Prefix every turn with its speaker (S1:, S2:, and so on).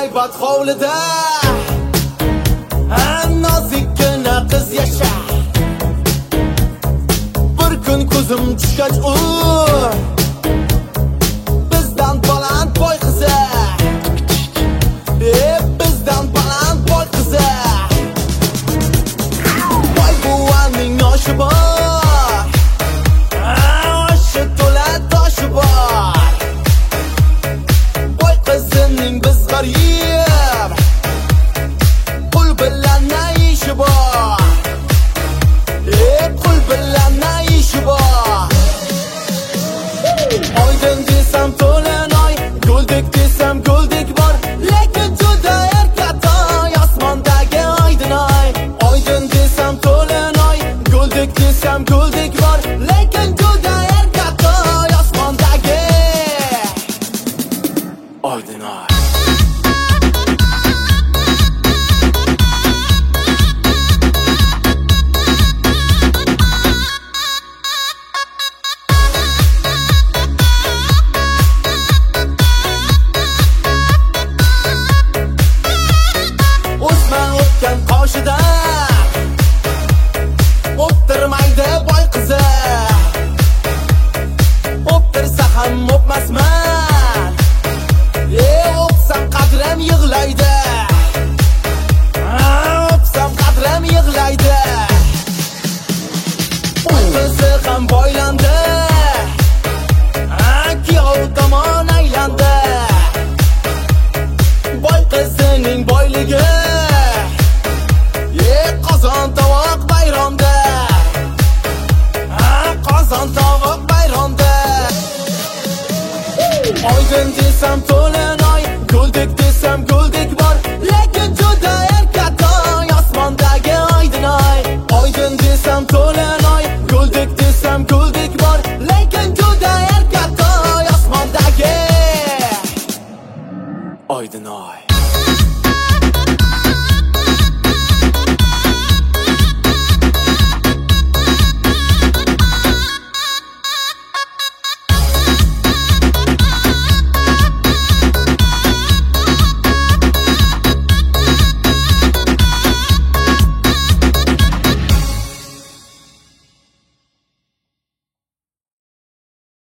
S1: haybat hovlida nozikkina qiz yashar. Bir kun ko'zim tushgach u bizdan baland boy qizi, bizdan baland boy qizi. Boy buvaning oshi bor, oshi to'la toshi bor. Boy qizining biz g'arib, pul bilan na ishi bor, pul bilan na ishi bor. Oydin desam to'lin oy, guldek desam guldek bor, lekin juda erkatoy osmondagi oydin oy. Oydin desam to'lin oy, guldek desam guldek bor, lekin juda erkatoy osmondagi oydin oy. Qoshida o'ptirmaydi boy qizi, o'ptirsa ham o'pmasman, o'psam qadrim yig'laydi, o'psam qadrim yig'laydi. Boy qizi ham boylandi, kuyov tomon aylandi. Boy qizining boyligi qozon tovoq bayramda, qozon tovoq bayramda. Oydin desam to'lin oy, guldek desam guldek bor, lekin juda erkatoy osmondagi oydin oy. Oydin desam to'lin oy, guldek desam guldek bor, lekin juda erkatoy osmondagi oydin oy.